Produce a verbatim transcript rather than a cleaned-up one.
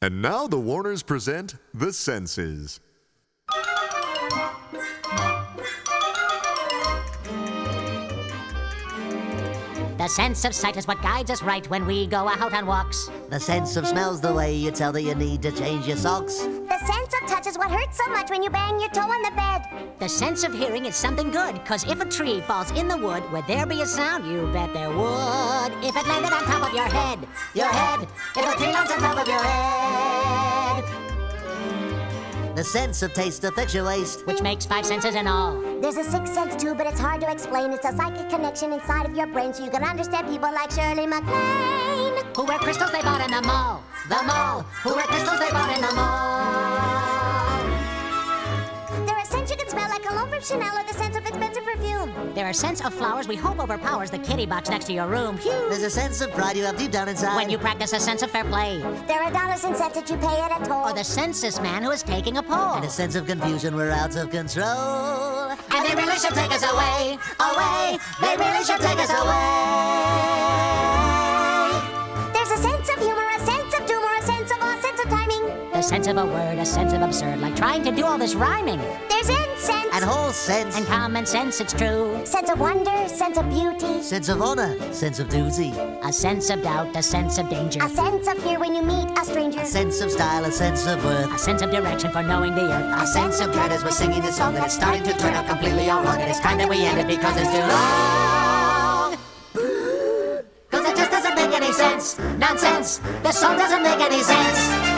And now the Warners present The Senses. The sense of sight is what guides us right when we go out on walks. The sense of smell's the way you tell that you need to change your socks. The sense of touch is what hurts so much when you bang your toe on the bed. The sense of hearing is something good, cause if a tree falls in the wood, would there be a sound? You bet there would. If it landed on top of your head, your head. If a tree lands on top of your head. The sense of taste affects your waist, Which makes five senses in all. There's a sixth sense too, but it's hard to explain. It's a psychic connection inside of your brain, so you can understand people like Shirley MacLaine. Who wear crystals they bought in the mall. The mall. Who wear crystals they bought in the mall. There are scents you can smell like cologne from Chanel or the sense of expensive perfume. There are scents of flowers we hope overpowers the kitty box next to your room. Phew. there's a sense of pride you have deep down inside. When you practice a sense of fair play. There are dollars and cents that you pay at a toll. Or the census man who is taking a poll. And a sense of confusion, we're out of control. And they really should take us away, away. They really should take us away. There's a sense of humor, a sense of doom, or a sense of awe, sense of timing. The sense of a word, a sense of absurd, like trying to do all this rhyming. There's incense. And whole sense. And common sense, it's true. Sense of wonder, sense of beauty. Sense of honor, sense of duty. A sense of doubt, a sense of danger. A sense of fear when you meet a stranger. A sense of style, a sense of worth. A sense of direction for knowing the earth. A sense of dread as we're singing this song, and it's starting to turn out completely all wrong, and it's time that we end it because it's too long. Cause it just doesn't make any sense. Nonsense. This song doesn't make any sense.